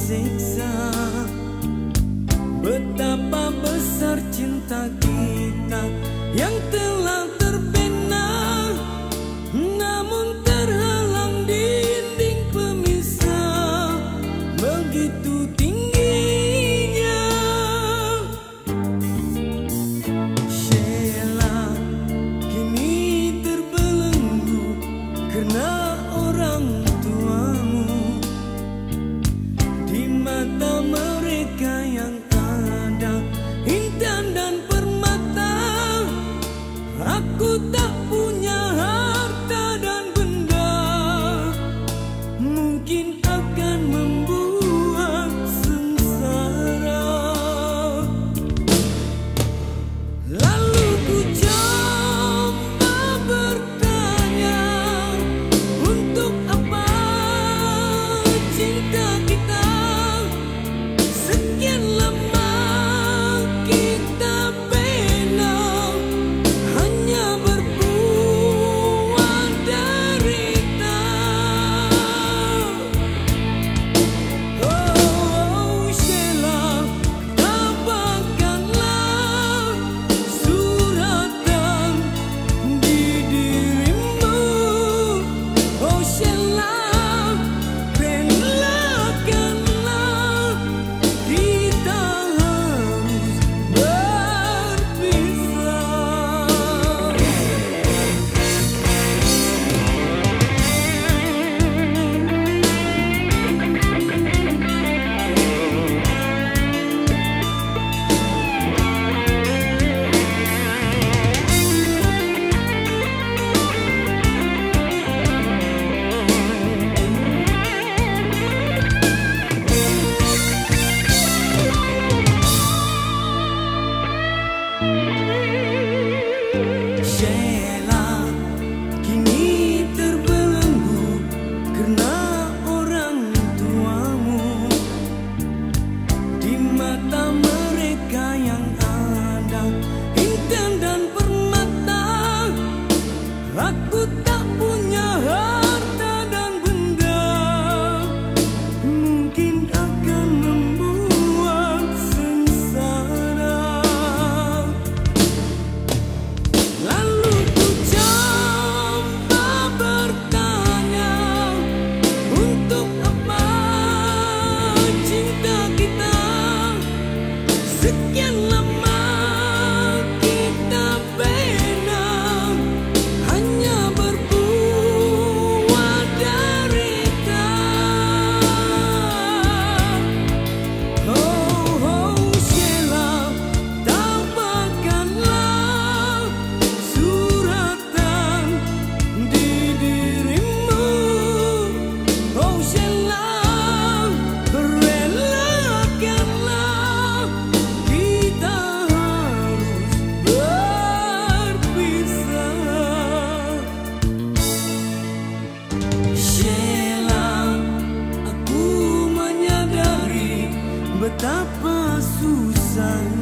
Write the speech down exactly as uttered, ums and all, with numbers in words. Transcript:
tersiksa. Betapa besar cinta kita yang telah terbina, namun terhalang dinding pemisah begitu tingginya. Sheila kini terbelenggu karena orang tuamu. Di mata mereka yang ada intan dan permata, aku tak punya harta dan benda, mungkin akan membuat sengsara. Lalu ku coba bertanya, untuk apa cinta kita sekian lama kita bina, hanya berbuat derita. Oh Sheila, tabahkanlah suratan di dirimu. Oh Sheila, relakanlah kita harus berpisah. Sheila kini terbelenggu karena orang tuamu. Di mata mereka yang ada intan dan permata, aku tak punya harta dan benda, mungkin akan membuat sengsara. Lalu ku coba bertanya, untuk apa cinta kita sekian lama kita bina, hanya berbuat derita. Oh, oh Sheila, tabahkanlah suratan di dirimu. Oh Sheila, relakanlah kita harus berpisah. Sheila, aku menyadari betapa susah